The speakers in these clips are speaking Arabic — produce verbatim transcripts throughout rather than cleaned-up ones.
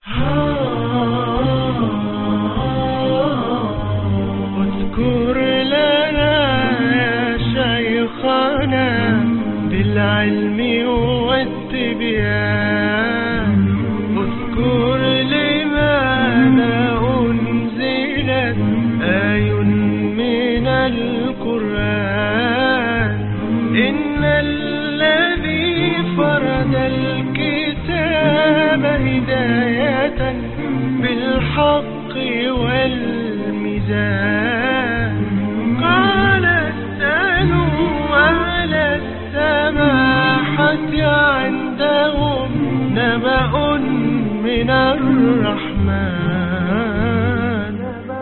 واذكر لنا يا شيخنا بالعلم والتبيان، اذكر لماذا أنزلت آي من القرآن. إن الذي فرد الكتاب هداية بالحق والميزان، قال اسألوا أهل السماحة عندهم نبأ من الرحمن.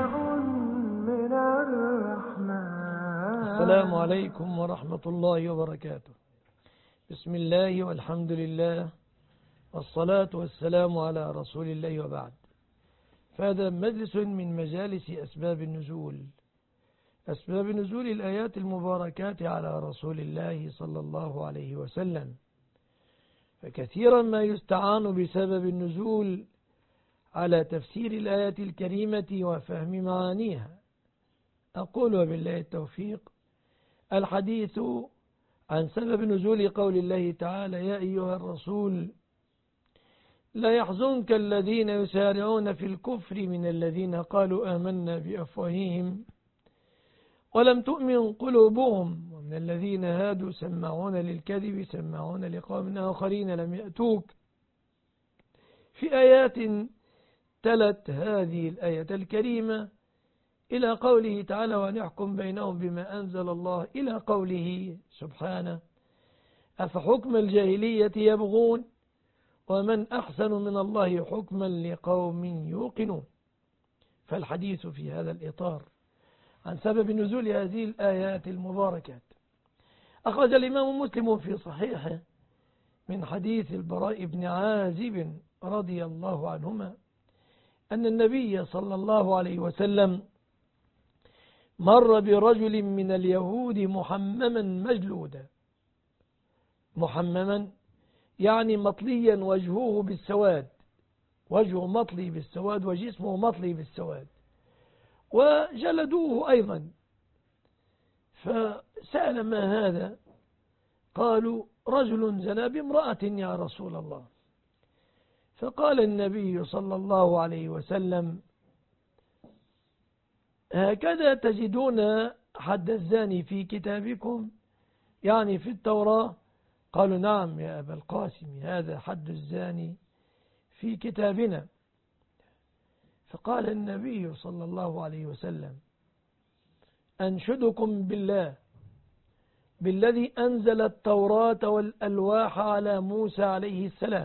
السلام عليكم ورحمة الله وبركاته. بسم الله والحمد لله والصلاة والسلام على رسول الله وبعد. فهذا مجلس من مجالس أسباب النزول، أسباب نزول الآيات المباركات على رسول الله صلى الله عليه وسلم. فكثيرا ما يستعان بسبب النزول على تفسير الآيات الكريمة وفهم معانيها. أقول وبالله التوفيق الحديث عن سبب نزول قول الله تعالى: يا أيها الرسول لا يحزنك الذين يسارعون في الكفر من الذين قالوا آمنا بأفواههم ولم تؤمن قلوبهم ومن الذين هادوا سماعون للكذب سماعون لقوم آخرين لم يأتوك. في آيات تلت هذه الآية الكريمة إلى قوله تعالى: ونحكم بينهم بما أنزل الله، إلى قوله سبحانه: أفحكم الجاهلية يبغون ومن أحسن من الله حكما لقوم يوقنون. فالحديث في هذا الإطار عن سبب نزول هذه الآيات المباركات. أخرج الإمام مسلم في صحيحه من حديث البراء بن عازب رضي الله عنهما أن النبي صلى الله عليه وسلم مر برجل من اليهود محمما مجلودا. محمما يعني مطليا وجهه بالسواد، وجهه مطلي بالسواد وجسمه مطلي بالسواد، وجلدوه أيضا. فسأل: ما هذا؟ قالوا: رجل زنى بامرأة يا رسول الله. فقال النبي صلى الله عليه وسلم: هكذا تجدون حد الزاني في كتابكم، يعني في التوراة؟ قالوا: نعم يا أبا القاسم، هذا حد الزاني في كتابنا. فقال النبي صلى الله عليه وسلم: أنشدكم بالله بالذي أنزل التوراة والألواح على موسى عليه السلام،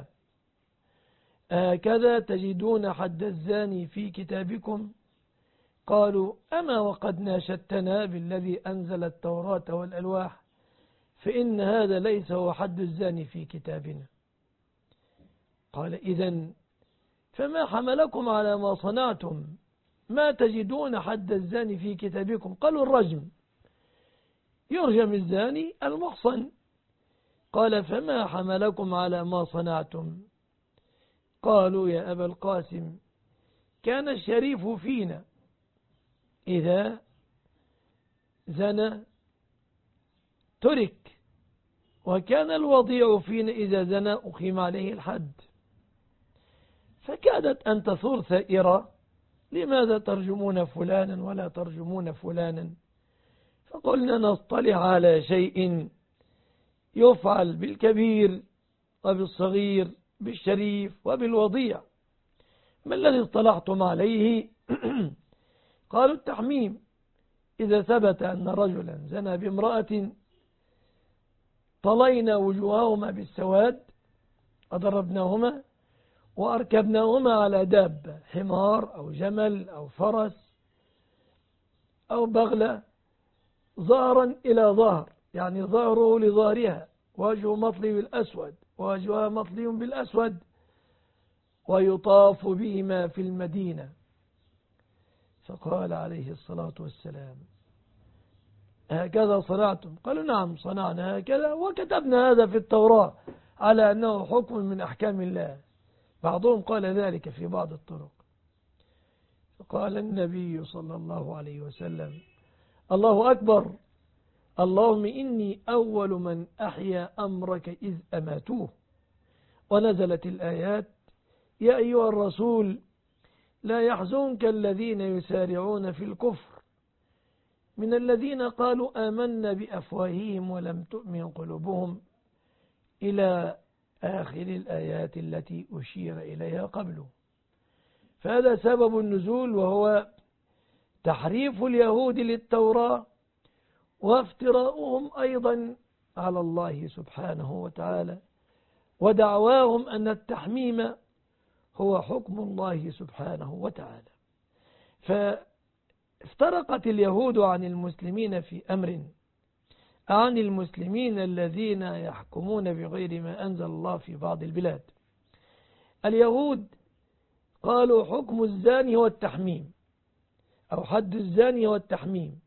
هكذا تجدون حد الزاني في كتابكم؟ قالوا: أما وقد ناشدتنا بالذي أنزل التوراة والألواح، فإن هذا ليس هو حد الزاني في كتابنا. قال: إذن فما حملكم على ما صنعتم؟ ما تجدون حد الزاني في كتابكم؟ قالوا: الرجم، يرجم الزاني المحصن. قال: فما حملكم على ما صنعتم؟ قالوا: يا أبا القاسم، كان الشريف فينا إذا زنى ترك، وكان الوضيع فينا إذا زنى أقيم عليه الحد. فكادت أن تثور ثائرة: لماذا ترجمون فلانا ولا ترجمون فلانا؟ فقلنا: نصطلح على شيء يفعل بالكبير وبالصغير، بالشريف وبالوضيع. ما الذي اصطلحتم عليه؟ قالوا: التحميم. إذا ثبت أن رجلا زنى بامرأة طلينا وجوههما بالسواد وضربناهما وأركبناهما على دابة، حمار أو جمل أو فرس أو بغلة، ظهرا إلى ظهر، يعني ظهره لظهرها، وجهه مطلي بالأسود ووجهها مطلي بالأسود، ويطاف بهما في المدينة. فقال عليه الصلاة والسلام: هكذا صنعتم؟ قالوا: نعم صنعنا هكذا، وكتبنا هذا في التوراة على أنه حكم من أحكام الله. بعضهم قال ذلك في بعض الطرق. قال النبي صلى الله عليه وسلم: الله أكبر، اللهم إني أول من أحيا أمرك إذ أماتوه. ونزلت الآيات: يا أيها الرسول لا يحزنك الذين يسارعون في الكفر من الذين قالوا آمنا بأفواههم ولم تؤمن قلوبهم، إلى آخر الآيات التي أشير إليها قبله. فهذا سبب النزول، وهو تحريف اليهود للتوراة وافتراؤهم أيضا على الله سبحانه وتعالى، ودعواهم أن التحميم هو حكم الله سبحانه وتعالى. فافترقت اليهود عن المسلمين في أمر، عن المسلمين الذين يحكمون بغير ما أنزل الله في بعض البلاد. اليهود قالوا حكم الزاني هو التحميم، أو حد الزاني هو التحميم،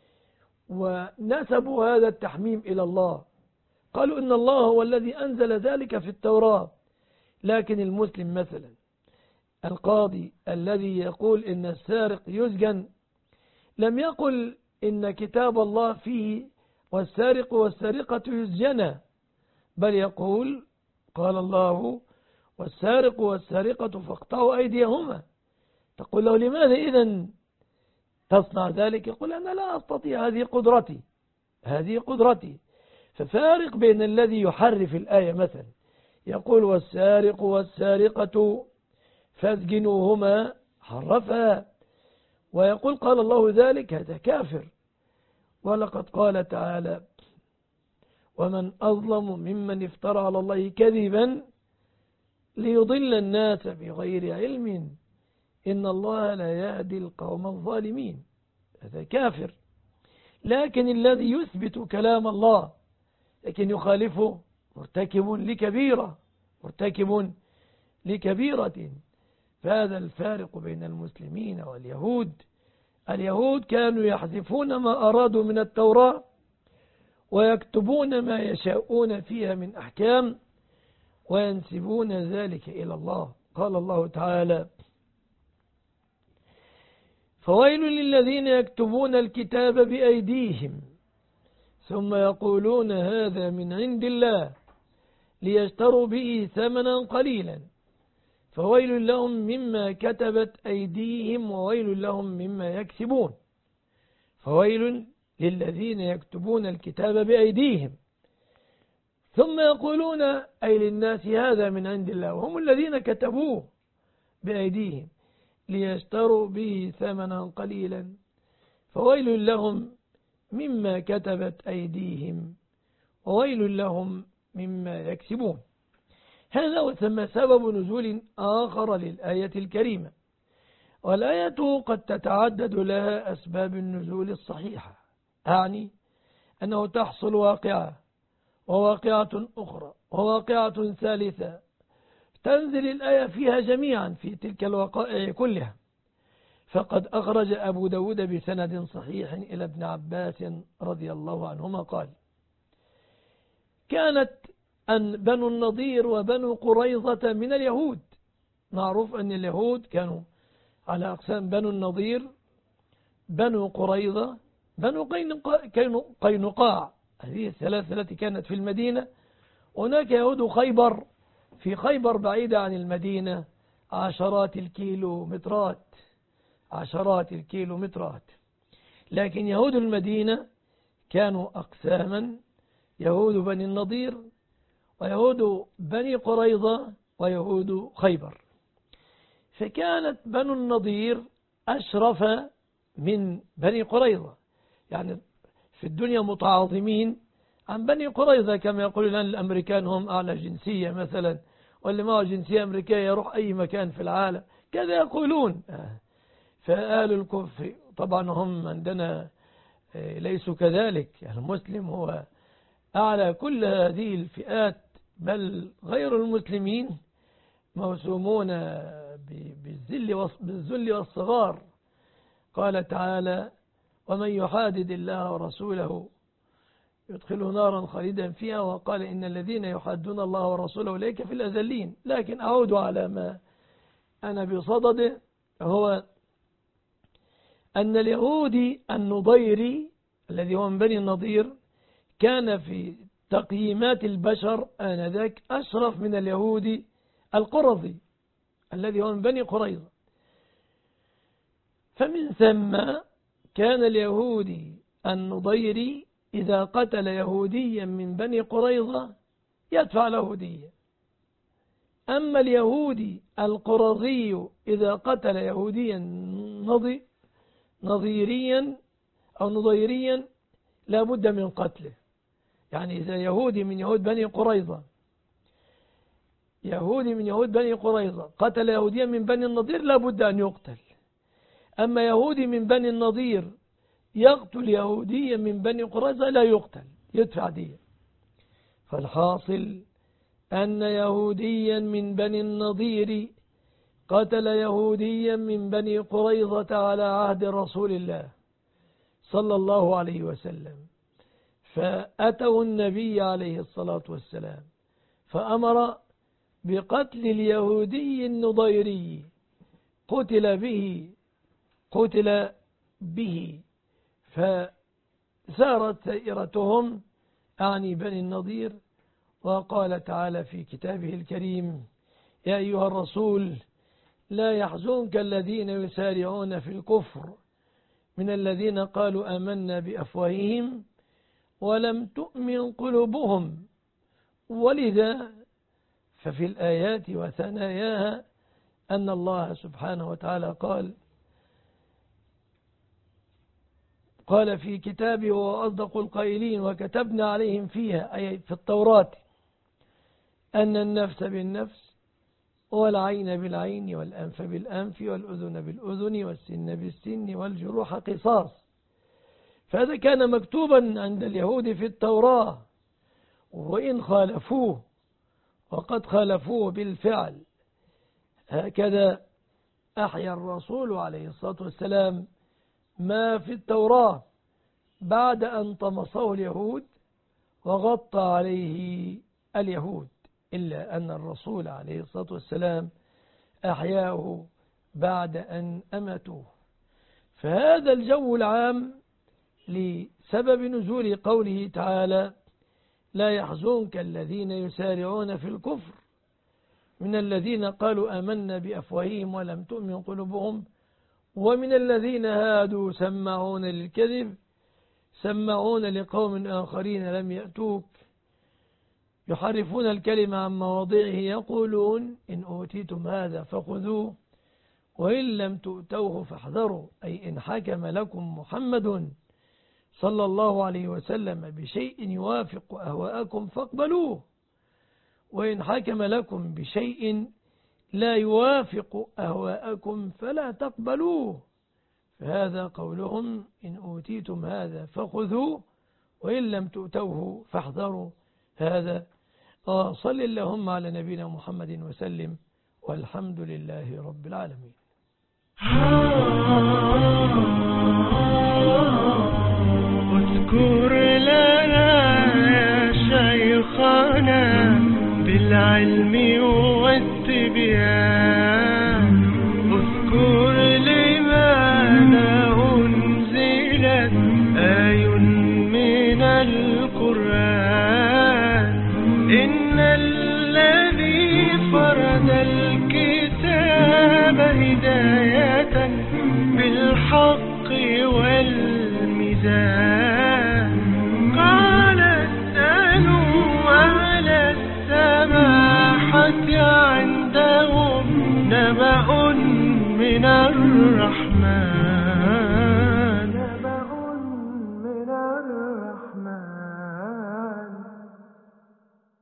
ونسبوا هذا التحميم إلى الله، قالوا إن الله هو الذي أنزل ذلك في التوراة. لكن المسلم مثلا القاضي الذي يقول إن السارق يسجن لم يقل إن كتاب الله فيه والسارق والسارقة يسجنا، بل يقول قال الله والسارق والسارقة فاقطعوا أيديهما. تقول له لماذا إذن تصنع ذلك؟ يقول أنا لا أستطيع، هذه قدرتي، هذه قدرتي. ففارق بين الذي يحرف الآية مثلا يقول والسارق والسارقة فاسجنوهما، حرفها، ويقول قال الله ذلك، هذا كافر. ولقد قال تعالى: ومن أظلم ممن افترى على الله كذبا ليضل الناس بغير علم إن الله لا يهدي القوم الظالمين. هذا كافر. لكن الذي يثبت كلام الله لكن يخالفه مرتكب لكبيرة، مرتكب لكبيرة. فهذا الفارق بين المسلمين واليهود. اليهود كانوا يحذفون ما أرادوا من التوراة ويكتبون ما يشاءون فيها من أحكام وينسبون ذلك إلى الله. قال الله تعالى: فويل للذين يكتبون الكتاب بأيديهم ثم يقولون هذا من عند الله ليشتروا به ثمنا قليلا فويل لهم مما كتبت أيديهم وويل لهم مما يكسبون. فويل للذين يكتبون الكتاب بأيديهم ثم يقولون أي للناس هذا من عند الله، وهم الذين كتبوه بأيديهم ليشتروا به ثمنا قليلا فويل لهم مما كتبت أيديهم وويل لهم مما يكسبون. هذا وثم سبب نزول آخر للآية الكريمة، والآية قد تتعدد لها أسباب النزول الصحيحة، أعني أنه تحصل واقعة وواقعة أخرى وواقعة ثالثة تنزل الآية فيها جميعا في تلك الوقائع كلها. فقد أخرج أبو داود بسند صحيح إلى ابن عباس رضي الله عنهما قال: كانت أن بنو النضير وبنو قريظة من اليهود. معروف أن اليهود كانوا على أقسام: بنو النضير، بنو قريظة، بنو قينقاع، هذه الثلاثة التي كانت في المدينة. هناك يهود خيبر، في خيبر بعيدة عن المدينة عشرات الكيلومترات، عشرات الكيلومترات. لكن يهود المدينة كانوا أقساما: يهود بني النضير ويهود بني قريظة ويهود خيبر. فكانت بنو النضير أشرف من بني قريظة، يعني في الدنيا متعاظمين عن بني قريظة، كما يقول الآن الأمريكان هم أعلى جنسية مثلا، واللي معه جنسية أمريكية يروح أي مكان في العالم، كذا يقولون. فأهل الكفر طبعا هم عندنا ليسوا كذلك، يعني المسلم هو أعلى كل هذه الفئات، بل غير المسلمين موسومون بالذل والصغار. قال تعالى: ومن يحادد الله ورسوله يدخله نارا خالدا فيها، وقال إن الذين يحادون الله ورسوله أولئك في الأذلين. لكن أعود على ما أنا بصدده، هو أن اليهودي النضيري الذي هو من بني النضير كان في تقييمات البشر آنذاك أشرف من اليهودي القرظي الذي هو من بني قريظة. فمن ثم كان اليهودي النضيري إذا قتل يهوديا من بني قريظة يدفع له دية، أما اليهودي القرظي إذا قتل يهوديا نضي نظيريا أو نضيريا لا بد من قتله. يعني إذا يهودي من يهود بني قريظة يهودي من يهود بني قريظة قتل يهوديا من بني النضير لا بد أن يقتل. أما يهودي من بني النضير يقتل يهوديا من بني قريظة لا يقتل، يدفع دية. فالحاصل أن يهوديا من بني النضير قتل يهوديا من بني قريظة على عهد رسول الله صلى الله عليه وسلم، فأتوا النبي عليه الصلاة والسلام فأمر بقتل اليهودي النضيري، قتل به قتل به فسارت سائرتهم أعني بني النضير. وقال تعالى في كتابه الكريم: يا أيها الرسول لا يحزنك الذين يسارعون في الكفر من الذين قالوا آمنا بأفواههم ولم تؤمن قلوبهم. ولذا ففي الآيات وثناياها أن الله سبحانه وتعالى قال قال في كتابه وأصدق القائلين وكتبنا عليهم فيها أي في التوراة أن النفس بالنفس والعين بالعين والأنف بالأنف والأذن بالأذن والسن بالسن والجروح قصاص. فهذا كان مكتوبا عند اليهود في التوراة، وإن خالفوه وقد خالفوه بالفعل. هكذا أحيا الرسول عليه الصلاة والسلام ما في التوراة بعد أن طمسه اليهود وغطى عليه اليهود، إلا أن الرسول عليه الصلاة والسلام أحياه بعد أن أمتوه. فهذا الجو العام لسبب نزول قوله تعالى: لا يحزنك الذين يسارعون في الكفر من الذين قالوا آمنا بأفواههم ولم تؤمن قلوبهم ومن الذين هادوا سماعون للكذب سماعون لقوم آخرين لم يأتوك يحرفون الكلمة عن مواضعه يقولون إن أوتيتم هذا فخذوه وإن لم تؤتوه فاحذروا. أي إن حكم لكم محمد صلى الله عليه وسلم بشيء يوافق أهواءكم فاقبلوه، وإن حكم لكم بشيء لا يوافق أهواءكم فلا تقبلوه. فهذا قولهم إن أوتيتم هذا فخذوه وإن لم تؤتوه فاحذروا. هذا صل اللهم على نبينا محمد وسلم، والحمد لله رب العالمين. اذكر لنا يا شيخنا بالعلم والتبيان، اذكر لماذا أنزلت آي من القرآن. إن الذي فرض الكتاب هداية بالحق والميزان، قال اسألوا أهل السماحة عندهم نبأ من الرحمن.